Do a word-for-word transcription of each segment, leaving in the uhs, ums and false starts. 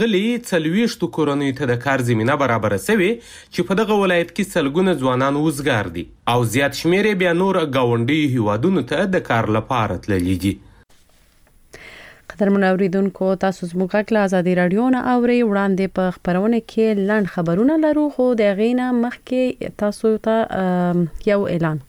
غلي څلوېښتو کورنیو ته د کار زمینه برابره سوې چې په دغه ولایت کې سلګونه ځوانان وزګار دي او زیات شمېر یې بیا نور ګاونډیو هیوادونو ته د کار لپاره تللي دي. قدرمن اوریدونکو، تاسو زموږ غږ له ازادي رادیو نه اورئ. وړاندې په خبرونه کې لنډ خبرونه لرو، خو د هغې نه مخکې تاسو ته یو اعلان.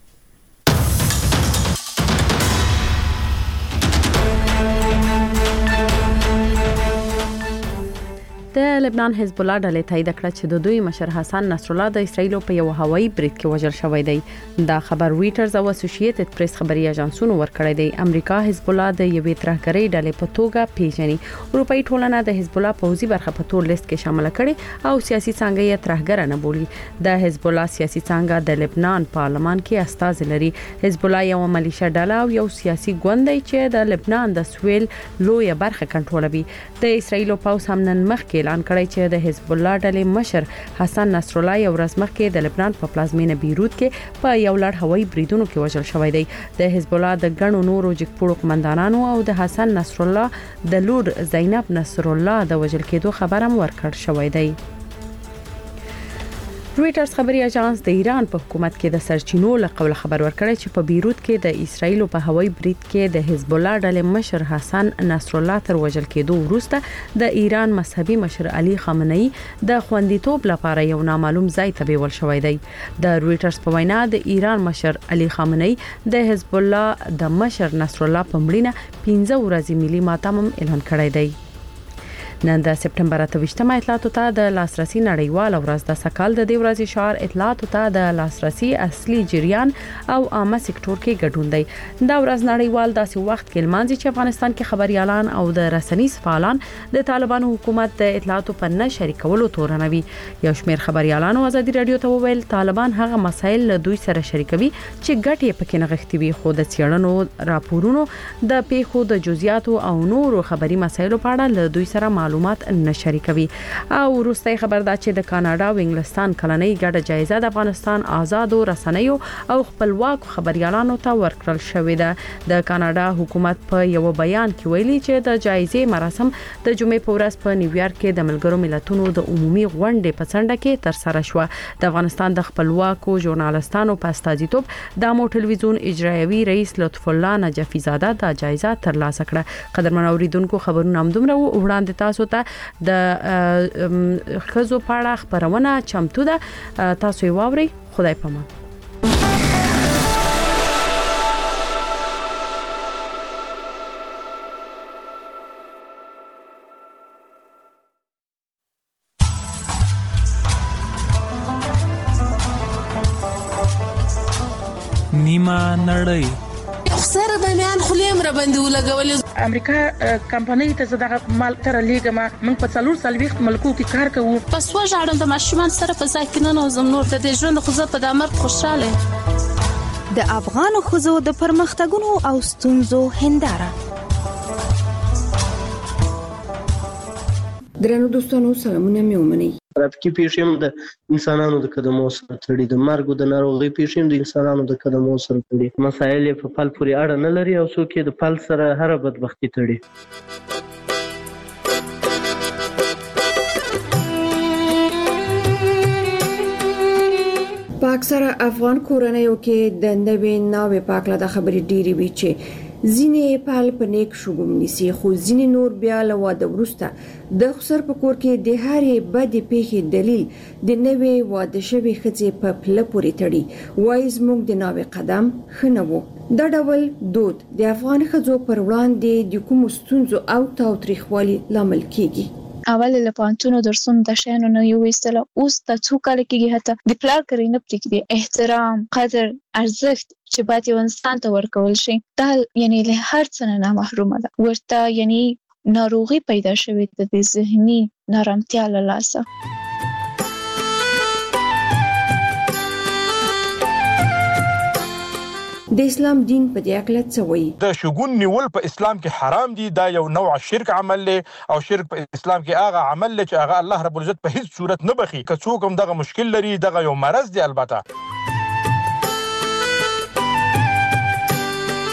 د لبنان حزب الله ډلې تایید کړه چې د دوی مشر حسن نصر الله د اسرایل په یو هوایي برید کې وژل شوی دی. دا خبر رويټرز او اسوسییټډ پریس خبري اژانسونو ورکړی دی. امریکا حزب الله د یوې ترهګرۍ ډلې په توګه پیژني. اروپאי ټولنه د حزب الله پوځي برخه په تور لیست کې شامل کړي او سیاسي څنګه یې ترهګر نه بولي. د حزب الله سیاسي څنګه د لبنان پارلمان کې استازي لري. حزب الله یو ملیشه ډله او یو سیاسي ګوند دی چې د لبنان د سویل لوی برخه کنټرولوي. د اسرایل پوځ هم نن مخکې اعلان کړی چې د حزب الله ډلې مشر حسن نصر الله یو ورځ مخکې د لبنان په پلازمینه بیروت کې په یو لړ هوایي بریدونو کې وژل شوی دی. د حزب الله د ګڼو نورو جګپوړو قومندانانو او د حسن نصر الله د لور زینب نصر الله د وژل کېدو خبر هم ورکړ شوی دی. رويټرز خبري اژانس د ایران په حکومت کې د سرچینو له قوله خبر ورکړی چې په بیروت کې د اسرایل په هوایي برید کې د حزب الله ډلې مشر حسن نصر الله تر وژل کېدو وروسته د ایران مذهبي مشر علي خامنه‌ای د خوندیتوب لپاره یو نامعلوم ځای ته بیول شوی دی. د رويټرز په وینا د ایران مشر علي خامنه‌ای د حزب الله د مشر نصر الله په مړینه پنځه ورځې ملي ماتم اعلان کړی دی. نن د سپټمبر اتهویشتمه اطلاعاتو ته د لاسرسي نړیوال ورځ د سکهال د دې ورځې شعار اطلاعاتو ته د لاسرسي اصلي جریان او عامه سکتور کې ګډون دی. دا ورځ نړیوال داسې وخت کې لمانځي چې افغانستان کې خبريالان او د رسنیز فعالان د طالبانو حکومت د اطلاعاتو په نه شریکولو تورنوي. یو شمېر خبريالانو ازادي رادیو ته وویل طالبان هغه مسایل له دوی سره شریکوي چې ګټې پکې نغښتي وي، خو د څېړنو راپورونو د پیښو د جزئیاتو او نورو خبري مسایلو په اړه له دوی سره معلومات نشري کوي. او وروستي خبر دا چې د کاناډا او انګلستان کلنۍ ګډه جایزه د افغانستان آزادو رسنیو او خپلواک خبريالانو ته ورکړل شوې ده. د کاناډا حکومت په یو بیان کې ویلي چې د جایزې مراسم د جمعې په ورځ په نیویارک کې د ملګرو ملتونو د عمومي غونډې په څنډه کې تر سره شو. د افغانستان د خپلواکو ژورنالستانو په استازیتوب د مو ټلویزیون اجرایوي رئیس لطف الله نجفی زاده د جایزه ترلاسه کړه. قدرمن اوریدونکو، خبرونه هم دومره وړاندې تاسو ته د خزو پاړه خبرونه چمتو ده، تاسو یې واورئ. خدای پامان. نیمه نړۍ سره د میان خلیم را باندې ولګولې. امریکا کمپنۍ ته زداغه مال تر لیګما موږ په څلور سلويخت ملکو کې کار کوو. پس وژاړم د ماشومان سره په ځای کې نه نوزم نور د ژوند خو زه په دمر خوشاله. د افغان خزو د پرمختګونو او ستونزو هنداره. درنو دوستانو، سلامونه مې ومنئ. ترافیکي پیښې هم د انسانانو د قدمو سره تړي، د مرګ او د ناروغۍ پیښې هم د انسانانو د قدمو سره تړي. مسایل یې په پل پورې اړه نه لري او څوک یې د پل سره هر بدبختي تړي. په اکثره افغان کورنیو کې د نوې ناوې په اړه د خبرې ډېری وی چې ځینې پال په نیک شګوم نیسي، خو ځینې نور بیا له واده وروسته د خسر په کور کې د هرې بدې پیښې دلیل د نوې واده شوې ښځې په پله پورې تړي. وایي زموږ د ناوې قدم ښه نه و. دا ډول دود د افغان ښځو پر وړاندې د کومو ستونزو او تاوتریخوالي لامل کیږي. اول له پانتونو درسونو د شینو نه یو ایستله، اوس ته څو کال کېږي هته د پلار کري نه پرېږدي. احترام، قدر، ارزښت چې باید یو انسان ته ورکول شي دا یعنی له هر څه نه محرومه ده. ورته یعنی ناروغي پیدا شوې ده د ذهني نارامتیا له لاسه. د اسلام دین په دې اړه څه وایي؟ د شګون نیول په اسلام کې حرام دي. دا یو نوع شرک عمل له او شرک په اسلام کې هغه عمل له چې هغه الله رب العزت په هیڅ صورت نه بخي. که څوک هم دغه مشکل لري، دغه یو مرض دی. البته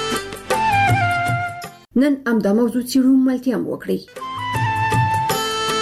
نن هم دا موضوع چې روم ملتیا وکړي.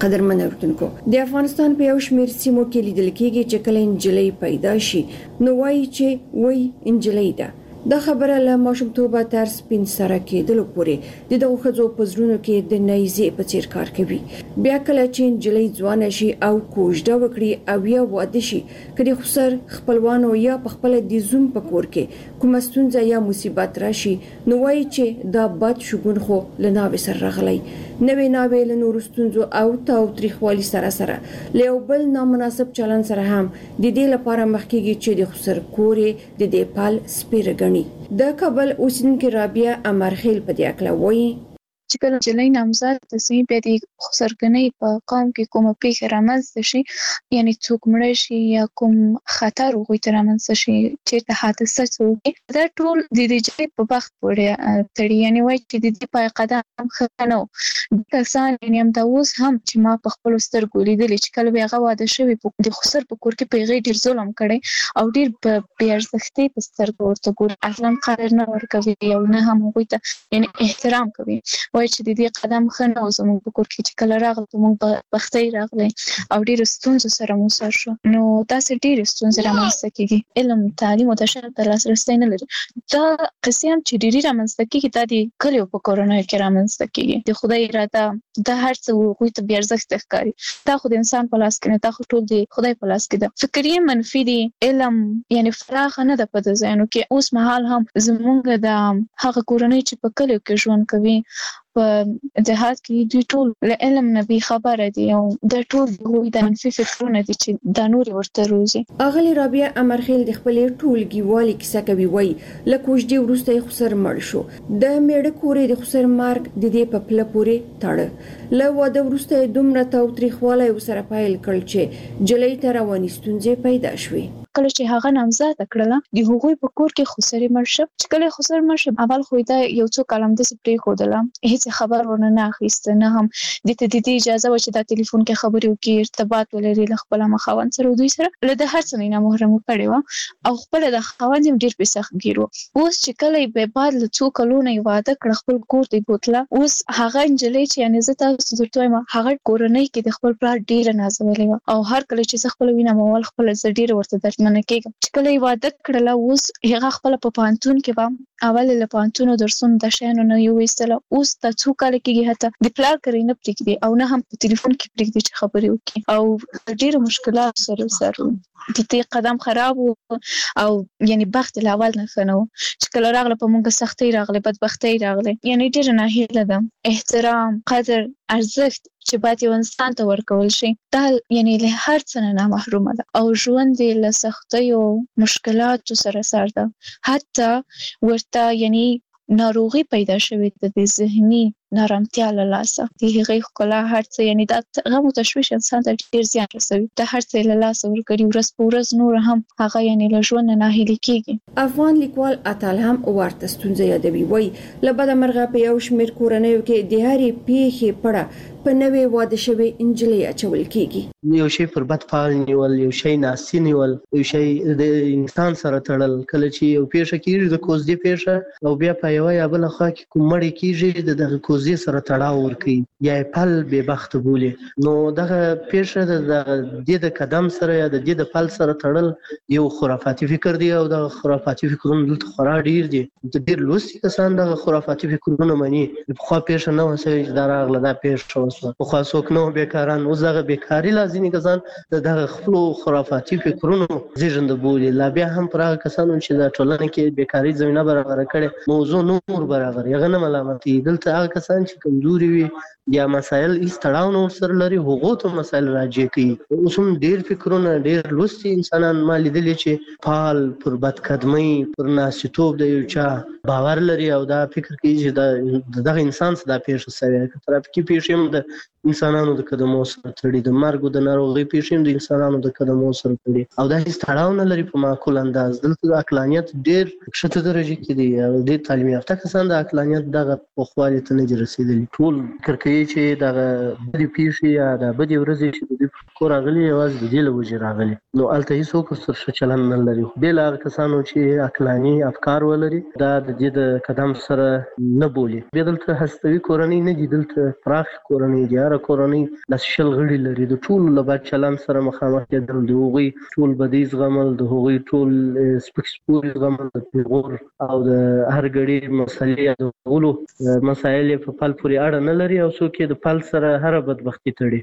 قدرمن اوریدونکو د افغانستان په یو شمېر سیمو کې لیدل کېږي چې کله انجلۍ پیدا شي نو وایي چې وای انجلۍ ده. دا خبره له ماشومتوبه تر سپین سره کېدلو پورې د دغو ښځو په زړونو کې د نیزې په څیر کار کوي. بیا کله چې انجلۍ ځوانه شي او کوژده وکړي او یا واده شي که د خسر خپلوانو یا په خپل د زوم په کور کې کومه ستونزه یا مصیبت راشي نو وایي چې دا بد شګون خو له ناوې سره راغلی. نوې ناوې له نورو ستونزو او تاوتریخوالي سره سره له یو بل نامناسب چلن سره هم د دې لپاره مخ کېږي چې د خسر کورې د دې پال سپیره ګڼي. د کابل اوسیدونکې رابعه امرخیل په دې اړه وایي چې کله جلۍ نامزاد ته بیا د خسرګنۍ په قوم کې کومه پیښه رامنځته شي یعنی څوک مړ شي یا کوم خطر هغوی ته رامنځته شي چېرته حادثه څه دا ټول د دې جلۍ په بخت پورې تړي. یعنی وایي چې د دې پای قدم ښه نه و. کسان یعنی همدا اوس هم چې ما په خپلو سترګو لیدلي چې کله بیا هغه واده شوي د خسر په کور کې په هغې ډېر ظلم کړی او ډېر په بې ارزښتۍ په سترګو ورته ګوري اصلا قدر نه ورکوي او نه هم هغوی ته یعنی احترام کوي. وایي چې د دې قدم ښه نه و زموږ په کور کې چې کله راغله په موږ بختۍ راغلی او ډېرو ستونزو سره مو سر شو نو داسې ډېرې ستونزې رامنځته کېږي. علم تعلیم او د شعر ته لاسرسی نه لري. دا قصې هم چې ډېرې رامنځته کېږي دا د کلیو په کورنیو کې رامنځته کېږي. د خدای اراده دا هر څه هغوی ته بې ارزښته ښکاري. دا خو د انسان په لاس کې نه دا خو ټول د خدای په لاس کې ده. فکر یې منفي دی. علم یعنی فراخه نه ده په د ځایونو کې. اوس مهال هم زموږ د هغه کورنۍ چې په کلیو کې ژوند کوي په جهاد کې دوی ټول له علم نه بې خبره دي او دا ټول هغوی د منفي فکرونه دي چې دا نورې ورته روزي. اغلې رابعه امرخیل د خپلې ټولګیوالې کیسه کوي. وایي له کوژدې وروسته یې خسر مړ شو. د میړه کورې د خسر مرګ د دې په پله پورې تړه. له واده وروسته یې دومره تاوتریخوالی ورسره پیل کړ چې نجلۍ ته رواني ستونزې پیدا شوې. کله چې هغه نامزاده کړله د هغوی په کور کې خسرې مړ شو. چې کله خسر مړ شو اول خو دا یو څو کاله همداسې پرېښودله هېڅ خبر ورنه نه اخیسته نه هم دې ته د دې اجازه وه چې دا تلیفون کې خبرې وکړي ارتباط ولري له خپله خاوند سره دوی سره له د هر څه نه یې محرمه کړې وه او خپله د خاوند هم ډېر بې سختګیر و. اوس چې کله یې بعد له څو کلونو یې واده کړه خپل کور ته یې بوتله. اوس هغه نجلۍ چې یعنې زه تاسو درته وایم هغه کورنۍ کې د خپل پلار ډېره نازولې وه او هر کله چې زه خپله وینم اول خپله زه ډېره ورته دردمنه کېږم. چې کله یې واده کړله اوس هغه خپله په پوهنتون کې به اول له پوهنتونو درسونو د شیانو نه یې ویستله. اوس دا څو کاله کېږي حتی د پلار کرۍ نه پرېږدي او نه هم په تلیفون کې پرېږدي چې خبرې وکړي او ډېرو مشکلاتو سره سر و. د دې قدم خراب و او یعنی بخت له اول نه ښه نه و. چې کله راغله په موږ سختۍ راغلی بدبختۍ راغلی یعنی ډېره ناهیله ده. احترام قدر ارزښت چې باید یو انسان ته ورکول شي دا یعنی له هر څه نه نامحرومه ده او ژوند یې له سختیو مشکلاتو سره سر ده. حتی ورته یعنی ناروغي پیدا شوې ده د ذهني نارمتیا له لاسه. د هغې ښکلا هر څه یعنی دا غم او تشویش انسان ته ډېر زیان رسوي. دا هر څه یې له لاسه ورکړي. ورځ په ورځ نور هم هغه یعنی له ژوند نه ناهیلې کېږي. افغان لیکوال اتل هم ورته ستونزه یادوي. وایي له بده مرغه په یو شمېر کورنیو کې د هرې پیښې پړه په نوې واده شوې نجلۍ اچول کېږي. یو شی پر بد فعال نیول یو شی ناسي نیول یو شی د انسان سره تړل. کله چې یو پیښه کېږي د کوژدې پیښه او بیا په یوه یا بله خوا کې کوم مړی کېږي د دغه کوژدې سره تړاو ورکوي یا یې پل بې بخته بولي نو دغه پیښه د دې د قدم سره یا د دې د پل سره تړل یو خرافاتي فکر دی او دغه خرافاتي فکرونه دلته خورا ډېر دي. ډېر لوستي کسان دغه خرافاتي فکرونه مني. پخوا پیښه نه وه سوې چې دا راغله دا پیښه وسوه. پخوا څوک نه وو بېکاران. اوس دغه بېکاري لا ځینې کسان د دغه خپلو خرافاتي فکرونو زېږنده بولي. لا بیا هم پر هغه کسانو چې د ټولنې کې بېکاري زمینه برابره کړې موضوع نور برابر هغه نه ملامتي. دلته هغه کسان چې کمزوري وي یا مسایل هیڅ تړاو نه ورسره لري هغو ته مسایل راجع کوي. اوس هم ډېر فکرونه ډېر لوستي انسانان ما لیدلي چې فعال پر بدقدمۍ پر ناسیتوب د یو چا باور لري او دا فکر کوي چې دا دغه انسان څه دا پیښه سوې. که ترافیکي پیښې هم د انسانانو د قدمو سره تړي د مرګ او د ناروغۍ پیښې هم د انسانانو د قدمو سره تړي او دا هیڅ تړاو نه لري په معقول انداز. دلته د عقلانیت ډېر ښکته درجې کې دي او ډېر تعلیم یافته کسان د عقلانیت دغه پوخوالي ته نه دي رسېدلي. ټول فکر کوي چې دغه بدې پیښې یا د بدې ورځې چې د دوی په مکسیکو راغلي یوازې د دې له وجې راغلي، نو هلته هېڅوک ورسره ښه چلند نه لري. بې له هغه کسانو چې عقلاني افکار ولري دا د دې د قدم سره نه بولي. بیا دلته هستوي کورنۍ نه دي، دلته پراخ کورنۍ دي. هره کورنۍ لس شل غړي لري. د ټولو له بد چلند سره مخامخ کېدل، د هغوی ټول بدۍ زغمل، د هغوی ټول سپک سپوري زغمل، د پیغور او د هر ګړي مسلې یادولو مسایل یې په پل پورې اړه نه لري او څوک یې د پل سره هره بدبختي تړي.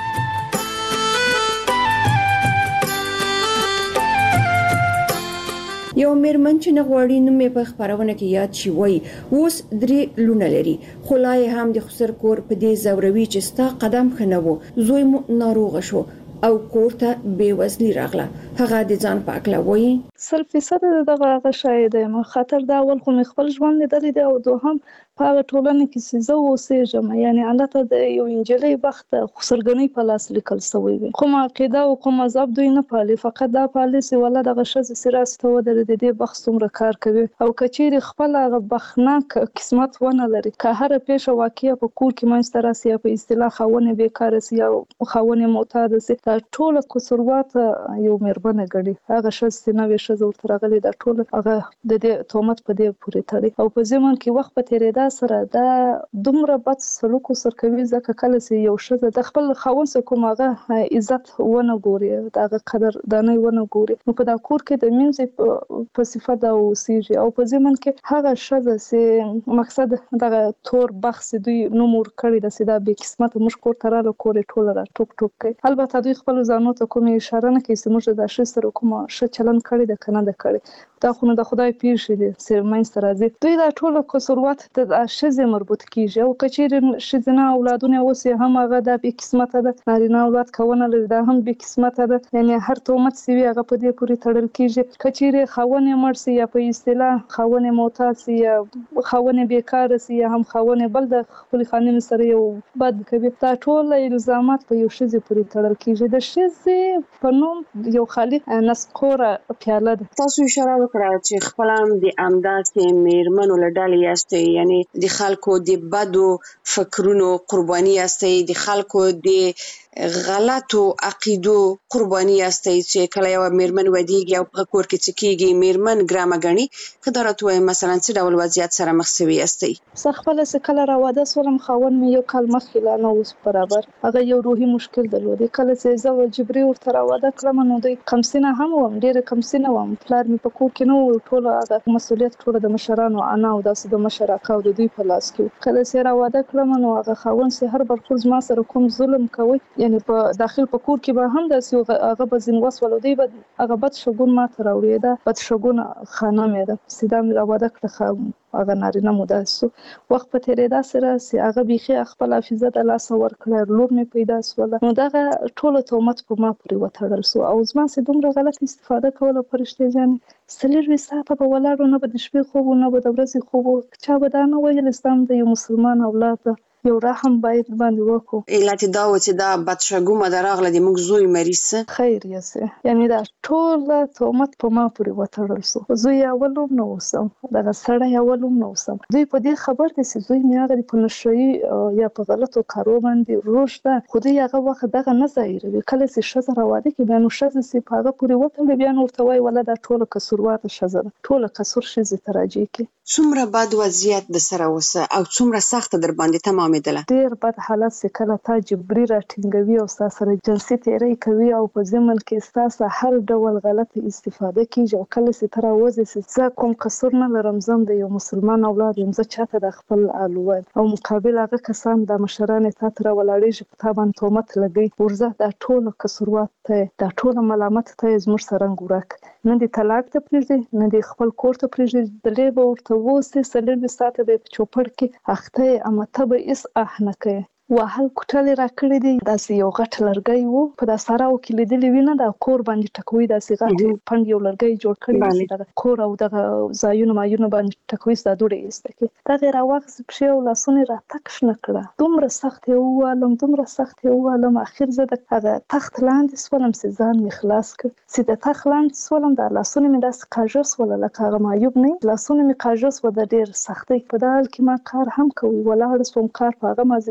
یو میرمن چې نه غواړي نوم یې په خپرونه کې یاد شي وایي اوس درې لونه لري، خو لا یې هم د خسر کور په دې زوروي چې ستا قدم ښه نه و، زوی مو ناروغه شو او کور ته بې وزلي راغله. هغه د ځان په هکله وایي سل فیصد دغه هغه شاید یم. خاطر دا اول خو مې خپل ژوند لیدلی دی او دوهم په هغه ټولنه کې چې زه اوسېږم، یعنې هلته د یو نجلۍ بخت خسرګنۍ په لاس لیکل سوی وي. کوم عقیده او کوم مذهب دوی نه پالي، فقط دا پالي چې والله دغه ښځې چې راسته ودرېدې د دې بخت څومره کار کوي او که چیرې خپل هغه بختناک قسمت ونه لري، که هره پیښه واقعه په کور کې منځته راسي یا په اصطلاح خاوند یې بېکاره سي یا خاوند یې معتاده سي، دا ټوله قصوروات یو مېرمنه ګڼي. هغه ښځه چې نوې ښځه ورته راغلې دا ټوله هغه د دې تهمت په دې پورې تړي او په ضمن کې وخت په تېرېدا سره دا دومره بد سلوک ورسره کوي ځکه کله چې یو ښځه د خپل خاوند څخه کوم هغه عزت ونه ګوري، د هغه قدردانۍ ونه ګوري، نو په دا کور کې د مینځې په صفت دا اوسېږي او په ضمن کې هغه ښځه چې مقصد دغه تور بخت چې دوی نوم ورکړی ده چې دا بې قسمته موږ کور ته راغله کور یې ټوله را ټوک ټوک کوي. البته دوی خپلو ځانو ته کومې اشاره نه کوي چې موږ د دا ښځې سره کومه ښه چلند کړی ده که نه ده کړی، دا خو نو د خدای پیښې دي چې منځته راځي. دوی دا ټوله قصوروات د ښځې مربوط کیږي او که چیرې ښځینه اولادونه اوس یې هم هغه دا بې قسمته ده، نارینه اولاد که ونه لري دا هم بې قسمته ده، یعنې هر تهمت چې وي هغه په دې پورې تړل کیږي. که چیرې خاوند یې مړ سي یا په اصطلاح خاوند یې معتاد سي یا خاوند یې بېکاره سي یا هم خاوند یې بل د خپلې خانمې سره یو بد کوي، دا ټول الزامات په یو ښځې پورې تړل کیږي. د ښځې په نوم یو خالي نسکوره پیاله ده. تاسو اشاره وکړه چې خپل هم د همداسې مېرمنو له ډلې یاستئ، یعنې د خلکو د بدو فکرونو قرباني یاستئ، د خلکو د غلطو عقیدو قرباني یاستئ چې کله یوه مېرمن ودیږي او په کور کې څه کېږي مېرمن ګرامه ګڼي. که دا راته ووایم مثلا څه ډول وضعیت سره مخ سوي یاستئ؟ زه خپله چې کله راواده شولم خاوند مې یو کال مخکې لا نه اوس برابر، هغه یو روحي مشکل درلودی. کله چې زه جبري ورته راواده کړم نو دوی کمسینه هم وم، ډېره کمسینه وم، پلار مې په کور کې نه و، ټوله هغه مسؤلیت ټوله د مشرانو انا او داسې د مشر اکا او د دوی په لاس کې و. کله چې راواده کړم نو هغه خاوند چې هر برخور زما سره کوم ظلم کوي، یعنې په داخل په کور کې به هم داسې هغه به ځین وسوله دوی به هغه بد شګون ماته راوړي، دا بد شګونه خانه مې ده چې دا مې راواده کړه هغه نارینه مو داسې سو. وخت په تېرېدا سره چې هغه بیخي خپل حافظه د لاسه ورکړه، لور مې پیدا سوله، نو دغه ټوله تهمت په ما پورې وتړل سو او زما چې دومره غلط استفاده کوله فرشتې جانې څلېرویشت ساعته به ولاړو، نه به د شپې خوب و نه به د ورځې خوب و. چا به دا نه ویل اسلام د یو مسلمان اولاد ده، یو رحم باید باندې وکړو. علت دا و چې دا بدشګومه ده راغله د موږ زوی مریض څه خیر یې یعنې دا ټوله تهمت په ما پورې وتړل سو. زوی اول هم نه اوسم، دغه سړی اول هم نه اوسم. دوی په دې خبر دي چې زوی مې هغه په نشهیي یا په غلطو کارو باندې روږ ده، خو دوی هغه وخت دغه نه ظاهروي. کله چې ښځه راواده کړي بیا نو ښځه چې په هغه پورې وتړي بیا نو ورته وایي والله دا ټوله قصورواته ښځه ده، ټوله قصور ښځې ته راجع کړي. څومره بد وضعیت د سره اوسه او څومره سخته در باندې تمامېدله؟ ډېر بد حالت چې کله تا جبري راټینګوي او ستا سره جنسي تېری کوي او په ضمن کې ستا څخه هر ډول غلطه استفاده کېږي او کله چې ته راوځې چې زه کوم قصور نه لرم، زه د یو مسلمان اولاد یم، زه چاته د خپل آل وایم او مقابل هغه کسان د مشران یې تا ته راولاړېږي په تا باندې تهمت لګوي، ورځه دا ټوله قصوروات ته دا ټوله ملامت ته یې زموږ سره رنګ ورک، نه دې طلاق ته پرېږدي نه دې خپل کور ته پرېږدي، دلې به ورته اوسې څلېرویشت ساعته به یې په چوپړ کې اخته یې اما ته به هېڅ آه نه کوې. وهل کوټل را کړی دی، داسې یو غټ لرګی وو په دا ساراو کې لیدلې وي نه، دا کور باندې ټکوي، داسې غټ پنډ یو لرګی جوړ کړی دی، دغه کور او دغه ځایونه مایونه باندې ټکوي، دا دوړې ایسته کړي. دغې راواخیستې پښې او لاسونه یې راتک شنه کړه، دومره سخت یې ووهلم دومره سخت یې ووهلم، اخر زه د هغه تخت لاندې سولم چې ځان مې خلاص کړ. چې د تخت لاندې سولم دا لاسونه مې داسې کاږه سوله لکه هغه معیوب نه، لاسونه مې کاږه سوه د ډېر سختۍ. په دا حال کې ما کار هم کوي، ولاړه سوم کار په هغه مازدیګر کار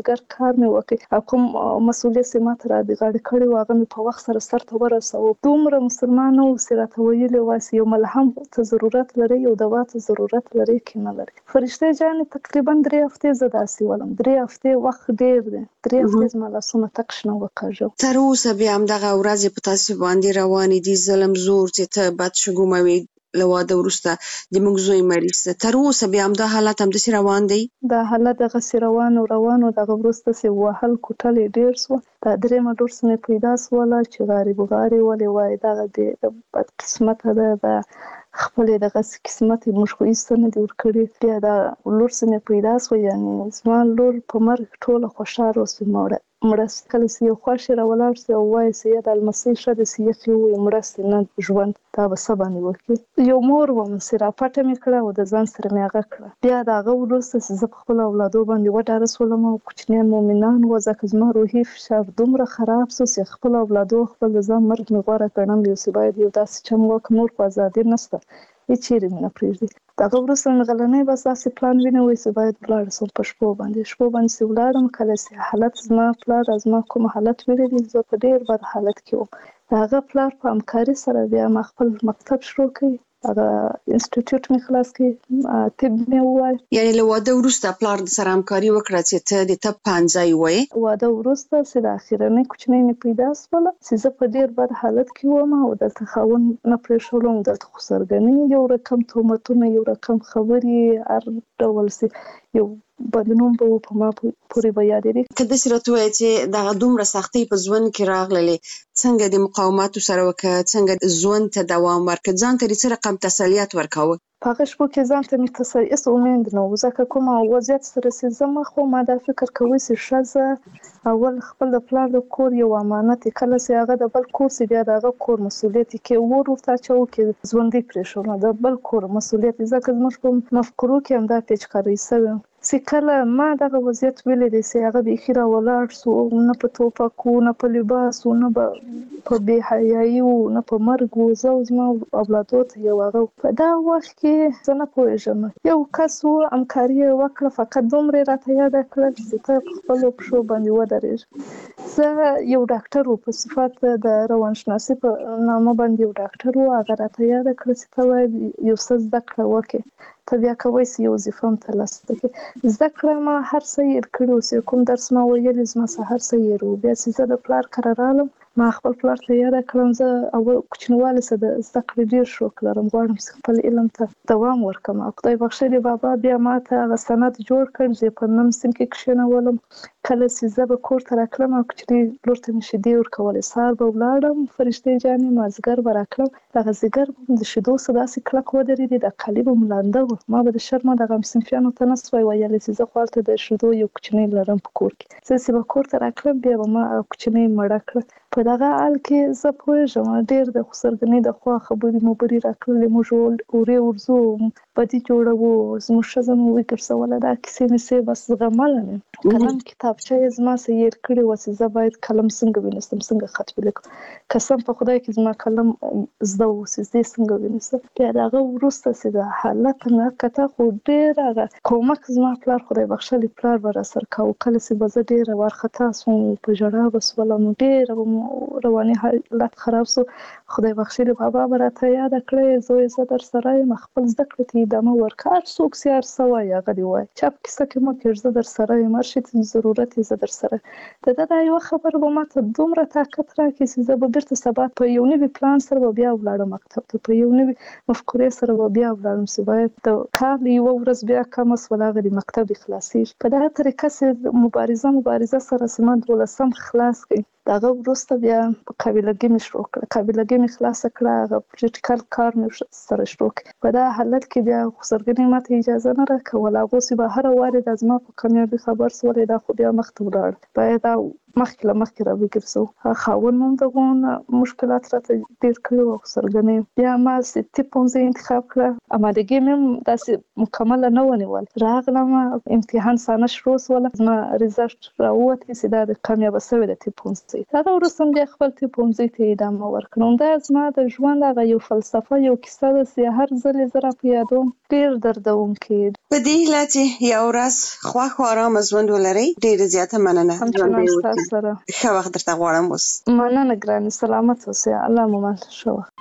کار مې وکړ او کوم مسؤلیت چې ماته را دي غاړه کړی و هغه مې په وخت سره سرته ورساوه. دومره مسلمان وو چې راته ویلي وو چې یو ملهم ته ضرورت لري، یو دوا ته ضرورت لري کې نه لري. فرشته جانې تقریبا درې هفتې زه داسې ولم. درې هفتې وخت ډېر دی. درې هفتې زما لاسونه تک شنه وکاږل. تر اوسه بیا همدغه ورځې په تاسو باندې روانې دي، ظلم زور چې ته بد شګوموي له واده وروسته د موږ زوی مریض ده. تر اوسه بیا همدا حالت همداسې روان دی؟ دا حالت دغسې روان او روان و. دغه وروسته چې وهل کوټل یې ډېر سوه. دا درېیمه ډوډ مې پیدا سوله چې غارې بغارې ولې وایي دغه د بد قسمته ده، دا خپلې دغسې قسمت یې موږ خو هېڅ نه دي ورکړي. بیا دا لور چې مې پیدا سوه، یعنې زما لور په مرګ ټوله خوشحاله اوسوي. مړه مړه کله چې یو خواښې راولاړ سي او وایي چې یا د المسۍ ښه ده چې یخې ووایي مړه سي، نه ژوند دا به څه باندې وکړي. یو مور وم چې راپټه مې کړه او د ځان سره مې هغه کړه. بیا د هغه وروسته چې زه په خپلو اولادو باندې وډاره سولم او کوچنیان مؤمنان وو، ځکه زما روحي فشار دومره خراب سو چې خپلو اولادو خپل د ځان مرګ مې غوره ګڼم یو چې باید یو داسې چم وکړم. نور خو ازادي نشته، هېڅ چېرې مې نه پرېږدي. د هغه وروسته مې غلنی بس داسې پلان ونیوی چې باید ولاړه شم په شپو باندې. شپو باندې چې ولاړم، کله چې حالت زما پلار زما کوم حالت ولیدی، زه په ډېر بد حالت کې وم. د هغه پلار په همکاري سره بیا ما خپل مکتب شروع کړی. هغه انسټیټیوټ مې خلاص کړی، طب مې ووایه. یعنې له واده وروسته پلار د سره همکاري وکړه چې ته د طب پوهنځی ووایې؟ واده وروسته چې د اخرنۍ کوچنۍ مې پیدا شوله چې زه په ډېر بد حالت کې وم او دلته خاوند نه پرېښولم. دلته خو سرګنۍ، یو رقم تهمتونه، یو رقم خبرې، هر ډول چې یو بدنوم به و په ما پورې به یادېدې. که داسې راته ووایې چې دغه دومره سختۍ په ژوند کې راغللې، څنګه د مقاوماتو سره وکړه، څنګه ژوند ته دوام ورکړه، ځان ته څه رقم تسلیت ورکاوه؟ په هغه شپو کې ځان ته مې تسل هېڅ امید نه و، ځکه کوم وضعیت سره چې زه مخ وم ما دا فکر کوی چې ښځه اول خپل د پلار د کور یو امانت یې، کله چې هغه د بل کور چې بیا د هغه کور مسؤلیت یې کې اور ورته اچوو کې ژوندی پرېښودله د بل کور مسؤلیت یې، ځکه زموږ په مفکورو کې همدا پیچکارۍ سوې چې کله ما دغه وضعیت ولیدی چې هغه بیخي راولاړ سو، نه په ټوپک و، نه په لباس و، نه په بې حیایي و، نه په مرګ و. زه او زما اولادو ته یو هغه په دغه وخت کې زه نه پوهېږم، یو کس و همکاري یې وکړه، فقط دومره یې راته یاده کړل چې ته په خپلو پښو باندې ودرېږه. زه یو ډاکټر و په صفت د روانشناسي په نامه باندې یو ډاکټر و، هغه راته یاده کړه چې ته باید یو څه زده کړه وکړې، ته بیا کوی چې یو وظیفه هم ترلاسه کړې. زده کړه ما هر څه هېر کړي و چې کوم درس ما ویلي زما څه هر څه هېر و. بیا چې زه د پلار کره رالم، ما خپل پلار ته یاده کړم زه اول کوچنیوالي څه د زده کړې ډېر شوق لرم، غواړم چې خپل علم ته دوام ورکړم. او خدای بخښلي بابا بیا ما ته هغه سند جوړ کړ چې په نم سیم کې کښېنولم. کله چې زه به کور ته راتلم او کوچنۍ لور ته مې شیدې ورکولې، سهار به ولاړم، فرشتې جانې مازدیګر به راتلم، دغه ځیګر به د شیدو څه داسې کلک ودرېدې، د کالي به م لانده و. ما به د شرمه دغه همصنفیانو ته نه سوای ویلی چې زه خو هلته د شیدو یو کوچنۍ لرم په کور کې. زه چې به کور ته راتلم بیا به ما کوچنۍ مړه کړه. په دغه حال کې زه پوهېږم ډېر د خسرګنۍ د خوا خبرې مبرې راکړلې، موږ اورې ورځو، بدي جوړوو، زموږ ښځه مې وګرځوله. دا کیسې مې بس زغمله مې. قلم کتابچه یې زما څه هېر کړې وه چې زه باید قلم څنګه ونیسم، څنګه خط ولیکم. قسم په خدای کې زما قلم زده و چې زه یې څنګه ونیسم. بیا د هغه وروسته چې د حالت مې کته خو ډېر هغه کومک زما پلار خدای بخښلي پلار به راسره کوو. کله چې به زه ډېره وارخطا سوم، په ژړا به سولم، ډېره به رواني حالت خراب سو، خدای بخښلي بابا به راته یاده کړی زویه زه در سره یم، خپل زده کړې ته ادامه ورکړه، هر څوک چې هر څه وایي هغه دې وایي، چپ کیسه کې مه کېږه، زه در سره یم، هر شي ته ضرورت یې زه در سره. د ده دا یوه خبره به ماته دومره طاقت راکړي چې زه به بېرته سبا په یو نوي پلان سره به بیا ولاړم مکتب ته، په یو نوي مفکورې سره به بیا ولاړم چې باید د کال یوه ورځ بیا کمه شوله هغه د مکتب دې خلاصېږي. په دغه طریقه چې مبارزه مبارزه سره چې ما دولسم خلاص کړي، د هغه وروسته بیا قابلګي مې شروع کړه، قابلګي مې خلاصه کړه، هغه پریکټیکل کار مې سره شروع کړ. په دا حالت کې بیا خسرګنۍ ماته اجازه نه راکوله، هغو چې به هره وارې دا زما په کامیابي خبر شولې، دا خو بیا مخته ولاړ. باید دا مخکې له مخکې را وګرځو خاون هم دغه مشکلات راته ډېر کړي او سرګنې بیا ما ستې پونځه انتخاب کړه امادګي مې داسې مکمل نه ونیول راغلم امتحان سانه شروع سول ما ریزلټ راووت چې دا د کامیاب شوی د تی پونځه دا ورسم بیا خپل تی پونځه ته ادامه ورکړم دا زما د ژوند هغه یو فلسفه یو کیسه ده چې هر ځل زه را په یادوم ډېر دردونکی په دې هیله چې یو ورځ خوښ او ارامه ژوند ولرئ ډېره زیاته مننه ژوند دې وکړي ښه وخت درته غواړم اوس مننه ګرانې سلامت اوسئ الله مو مل ښه وخت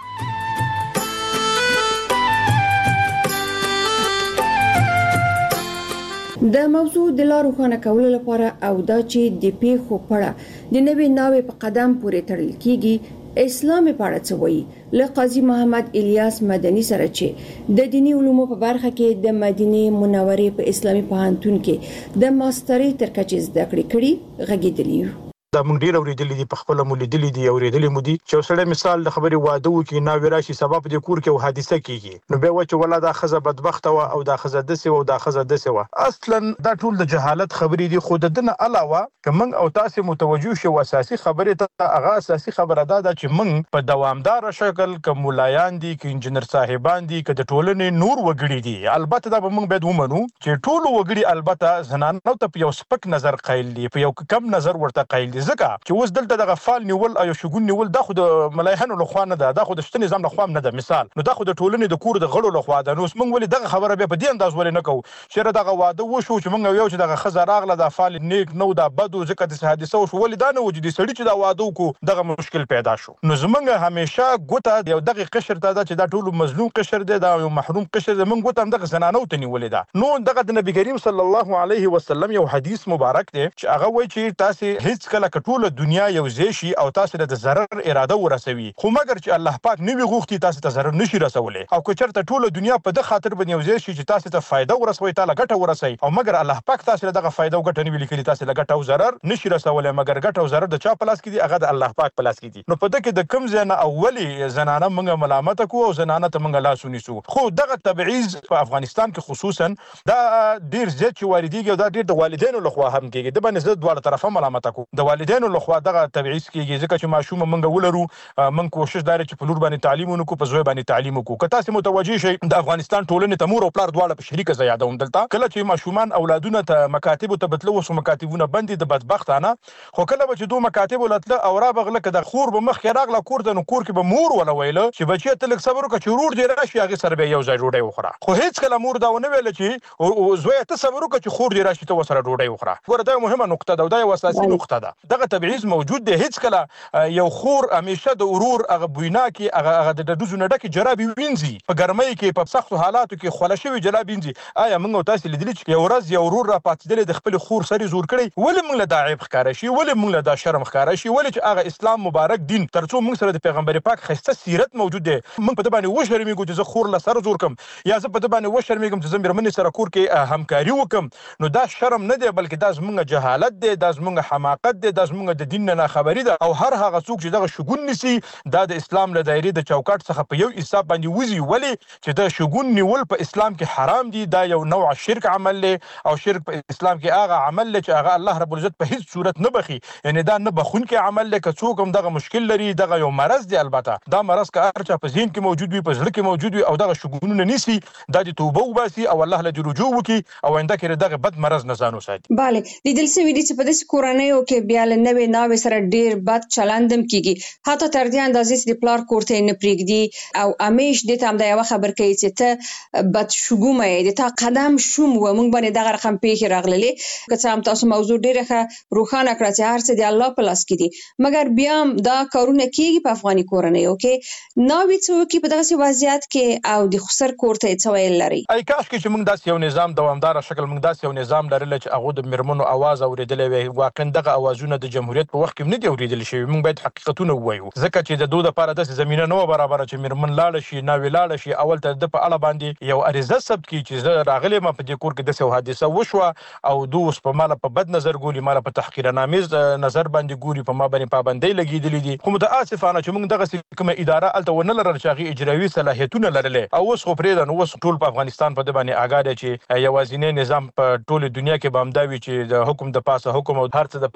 د موضوع د لا روښانه کولو لپاره او دا چې د پیښو پړه د نوې ناوې په قدم پورې تړل کیږي اسلام په اړه څه وایي له قاضي محمد الیاس مدني سره چې د دینی علومو په برخه کې د مدینه منورې په اسلامي پوهنتون کې د ماسترۍ تر کچې زده کړې کړي غږیدلی دا مونږ ډیر اوریدلې دي په خپل مولیدلې دي اوریدلې مو دي چې سره مثال د خبري واده وکي نا وراشي سبب د کور کې حادثه کیږي نو به و چې ولا دا خزه بدبخت او دا خزه دسه او دا خزه دسه و اصلا دا ټول د جهالت خبرې دي خود دنه علاوه کوم او تاسو متوجه شو اساسي خبره ته هغه اساسي خبره ده چې موږ په دوامدار شکل کوم مولایان دي کې انجنیر صاحبان دي کې د ټولنې نور وګړي دي البته دا موږ باید ومنو چې ټول وګړي البته زنانو ته په یو سپک نظر قایل دي په یو کم نظر ورته قایل دي ځکه چې اوس دلته دغه فال نیول او شګون نیول دا خو د ملایحنو لخوا نه ده دا خو د شته نظام لخوا نه ده مثال نو دا خو د ټولنې د کور د غړو لخوا ده نو موږ ولې دغه خبره به په دې انداز ولې نه کوو چې دغه واده وشو چې موږ یو چې دغه خزه راغله د فال نیک نو دا بدو ځکه د حادثه وشو ولې دا نه وجودي سړی چې دا واده وکړو دغه مشکل پیدا شو نو زمونږ همیشه ګوته یو دغه قشر ته ده چې دا ټول مظلوم قشر دی دا یو محروم قشر دی موږ ګوته دغه زنانو ته نیولې ده نو دغه د نبی کریم صلی الله علیه وسلم یو حدیث مبارک دی چې هغه وایي چې تاسو هیڅ کله کټوله دنیا یو شي او تاسو د ضرر اراده ورسوي خو مګر چې الله پاک نوی غوښتي تاسو ته ضرر نشي رسولي او که چېرته ټوله دنیا په د خاطر باندې یو شي چې تاسو ته فائدہ ورسوي تعالی ګټه ورسوي او مګر الله پاک تاسو دغه فائدہ او ګټه نه ویل کړي تاسو له ګټه او ضرر نشي رسولي مګر ګټه او ضرر د چا په لاس کې دي هغه د الله پاک په لاس کې دي نو په دغه د کم ځای نه اولی زنانه موږ ملامت کو او زنانه ته موږ لاس ونیسو خو دغه تبعیض په افغانستان کې خصوصا دا ډیر زیات چې والدیږي دا ډیر د والدینو لخوا هم کېږي د باندې د دواړه طرفه ملامت کو د والدینو لخوا دغه تبعیض کېږي ځکه چې ماشوم موږ ولرو موږ کوشش دار چې په لور باندې تعلیم ونکو په زوی باندې تعلیم وکړو که تاسو متوجي شئ د افغانستان ټولنې ته مور او پلار دواړه په شریکه زیاده هم دلته کله چې ماشومان اولادونه ته مکاتب ته بتلو وسو مکاتبونه باندې د بدبختانه خو کله چې دوه مکاتب ولتل او را بغله کده خور به مخ کې راغله کور د نو کور کې به مور ولا ویل چې بچی ته لک صبر وکړه چې ورور دې راشي هغه سره به یو ځای ډوډۍ وخوره خو هیڅ کله مور دا ونه ویل چې زوی ته صبر وکړه چې خور دې راشي ته وسره ډوډۍ وخوره ګوره دا مهمه نقطه ده دا یو اساسي نقطه ده دغه تبعیض موجود دی هیڅ کله یو خور همیشه د ورور هغه بوینا کې هغه هغه د دزو نه ډکه جرابي وینځي په ګرمۍ کې په سختو حالاتو کې خوله شوی جرابي وینځي آیا موږ تاسو لیدلی چې یو ورځ یو ورور را پاتېدل د خپل خور سره زور کړی ولې موږ له دا عیب ښکارا شي ولې موږ له دا شرم ښکارا شي ولې چې هغه اسلام مبارک دین ترڅو موږ سره د پیغمبر پاک خسته سیرت موجود دی موږ په دې باندې و شرمېږو چې زه خور له سره زور کم یا زه په دې باندې و شرمېږم چې زه مېرمنې سره کور کې همکاري وکم نو دا شرم نه دی بلکې دا زموږ جهالت دی دا زموږ حماقت دی دا زموږ د دین نه خبري ده او هر هغه څوک چې دغه شګون نسی دا د اسلام له دایره د چوکاټ څخه په یو حساب باندې وزي ولی چې د شګون نیول په اسلام کې حرام دي دا یو نوع شرک عمل له او شرک په اسلام کې هغه عمل له چې هغه الله رب العزت په هیڅ صورت نه بخي یعنی دا نه بخون کې عمل له که څوک هم دغه مشکل لري دغه یو مرض دی البته دا مرض که هر چا په ذهن کې موجود وي په زړه کې موجود وي او دغه شګونونه نسی دا د توبه وباسي او الله له رجوع وکي او انده کې دغه بد مرض نه ځانو ساتي bale لیدل سوي دي چې په داسې کورنیو کې بیا له نوې ناوې سره ډیر بد چلندم کیږي حتی تر دې اندازې چې د پلار کوړته نه پریږدي او امیش د تام د یو خبر کوي چې ته بد شګومه د تا قدم شوم و مونږ باندې دغه رقم پیښ راغللې که څه هم تاسو موضوع ډیره روښانه کړه چې هر څه د الله په لاس کې دي مګر بیا دا کارونه کیږي په افغاني کورنیو کې ناوې څوک په دغه وضعیت کې او د خسر کوړته څه ویل لري ای کاش کې چې موږ داسې یو نظام دوامدار شکل موږ داسې یو نظام لرل چې هغه د مرمنو आवाज اوریدلې وي واقعا دغه اوازونه د جمهوریت په وخت کې نه دی اوریدل شوی موږ باید حقیقتونه ووایو ځکه چې د دوه لپاره د زمينه نو برابر چې مرمن لاړ شي ناوې لاړ شي اول ته د په اړه باندې یو اریزه ثبت کی چې زه راغلی ما په دې کور کې د څه حادثه وشوه او دوه په مال په بد نظر ګوري مال په تحقیرنامز نظر باندې ګوري په ما باندې پابندۍ لګیدلې دي خو متاسفانه چې موږ دغه کومه اداره الته ونه لرل چې هغه اجرایي صلاحیتونه لرلې او اوس خو پرې د نو ټول په افغانستان په د باندې آګاده چې یوازینی نظام په ټول دنیا کې بامداوي چې د حکم د پاسه حکم او هر څه د پاسه هم دغه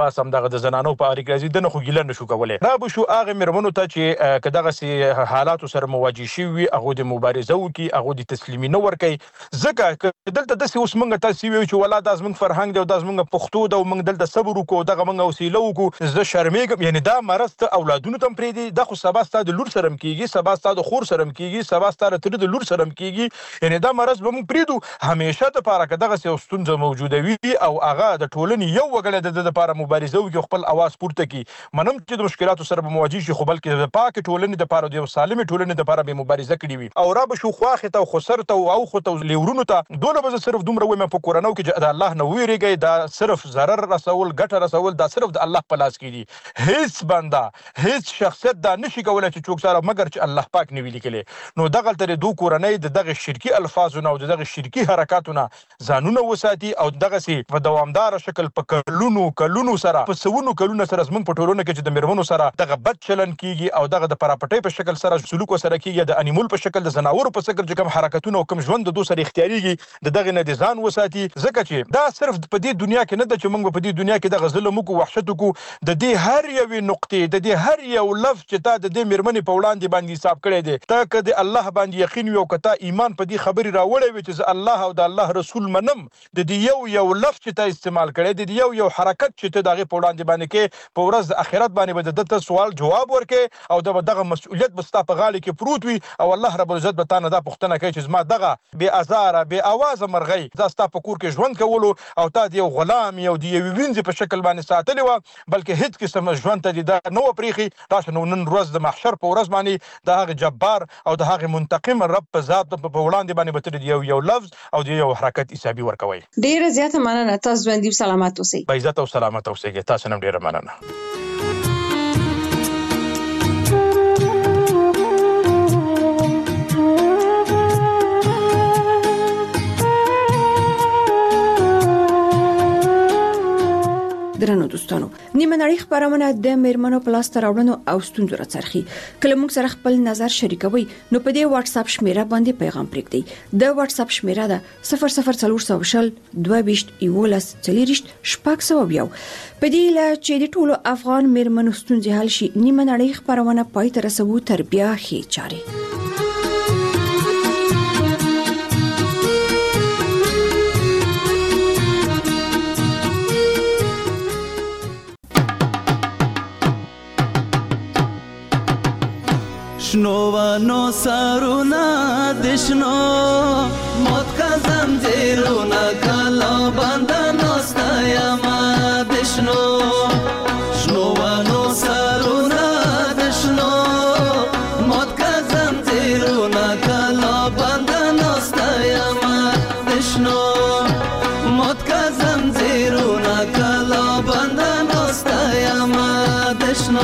به د زنانو په اړه کې راځي دنه خو ګیله نشو کولای. را به شو هغه مرمنو ته چې کداغه سي حالات سره مواجه شي وي هغه د مبارزه وکي هغه د تسلیمي نه ور کوي. ځکه دلته د اوس موږ تاسو ویو چې ولا د زمنګ فرهنګ دی او د زمنګ پښتو د موږ دلته صبر وکړو دغه موږ وسیله وکړو. زه شرمېږم یعنی دا مرض ته اولادونو تم پرې دي د خو سبا ستاسو د لور سره کیږي سبا ستاسو د خور سره کیږي سبا ستاسو تر د لور سره کیږي. یعنی دا مرض به موږ پریدو همیشه د پاره کداغه سي ستونزه موجوده وي او هغه د ټولنې یو وګړي د لپاره مبارزه وکړي خپل اواز پورته کړي. منم چې د مشکلاتو سره به مواجه شي خو بلکې د پاک ټولنې د لپاره د سالمه ټولنې د لپاره به مبارزه کړي وي. او را به شو خواخه ته خسرته او خو ته لیورونو ته دونه به صرف دومره ومه په کورانو کې چې د الله نه ویریږي دا صرف ضرر رسول ګټه رسول دا صرف د الله په لاس کې دي. هیڅ بنده هیڅ شخصیت دا نشي کولای چې څوک سره مگر چې الله پاک نه ویلي کړي. نو دغه تر دوه کورنۍ د دغه شرکی الفاظونه او دغه شرکی حرکاتونه ځانونه وساتي او دغه سي په دوامدار شکل په کلونو کلونو سره په سونو کلونو سره زمون په ټولنه کې چې د مرمنو سره دغه بد چلن کیږي او دغه د پراپټۍ په شکل سره سلوک سره کیږي د انیمول په شکل د زناور په شکل چې کوم حرکتونه او کوم ژوند د دوه سره اختیاريږي د دغه نه ځان وساتي. ځکه چې دا صرف په دې دنیا کې نه د چې موږ په دې دنیا کې د ظلم او وحشت کو د دې هر یو نقطې د دې هر یو لفظ چې تا د دې مرمنې په وړاندې باندې حساب کړی دی تا کده الله باندې یقین یو کته ایمان په دې خبري راوړی وي چې الله او د الله رسول منم د دې یو یو لفظ چې تا استعمال کړی دی یو یو حرکت چې ته دغه په وړاندې باندې کې په ورځ د آخرت باندې به دته سوال جواب ورکې او دغه مسؤلیت به ستا په غاړه کې پروت وي او الله رب العزت به تا نه دا پوښتنه کوي چې زما دغه بې ازاره بې اواز مرغۍ دا ستا په کور کې ژوند کولو او تا د یو غلام یو د یو وینځ په شکل باندې ساتلی و بلکې هیڅ قسم ژوند ته دا نو پریخي تاسو نو نن ورځ د محشر په ورځ باندې د هغه جبار او د هغه منتقم رب په ذات په وړاندې باندې به یو یو لفظ او د یو حرکت حسابي ورکوي. ډیره زیاته مننه تاسو ژوندۍ سلامات اوسئ. با عزت او سلامت اوسئ. تاسو نن ډیره مننه. درنو دوستانو نیمه نړۍ خبرونه د میرمنو په لاس ته راوړنو او ستونزو راڅرخي. کله موږ سره خپل نظر شریکوي نو په دې واتس اپ شمیره باندې پیغام پرېږدئ. د واتس اپ شمیره ده صفر صفر څلور سوه شل دوه ویشت یولس څلېرویشت شپږ سوه یو. په دې له چې د ټولو افغان میرمنو ستونزې حل شي نیمه نړۍ خبرونه پای ته رسوو تر بیا ښې چارې. شنوانو سارونا دشنو موت کا زنجیرونا کلا بندن استایما دشنو شنوانو سارونا دشنو موت کا زنجیرونا کلا بندن استایما دشنو موت کا زنجیرونا کلا بندن استایما دشنو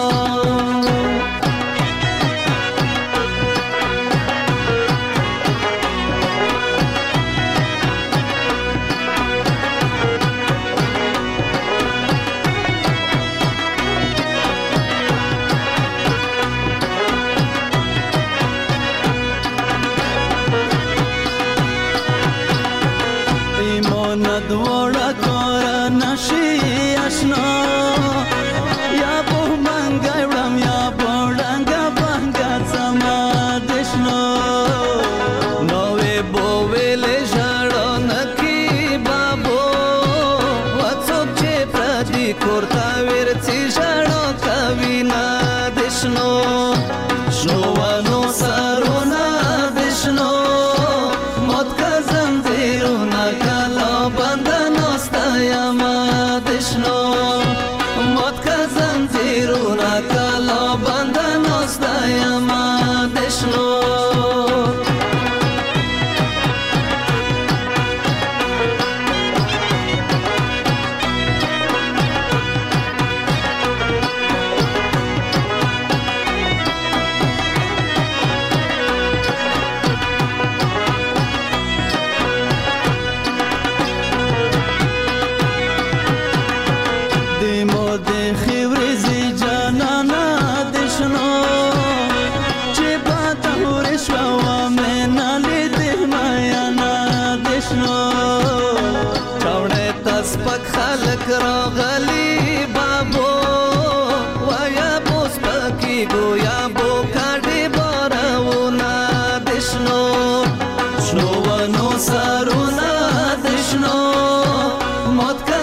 No. خلک راغلي باب مات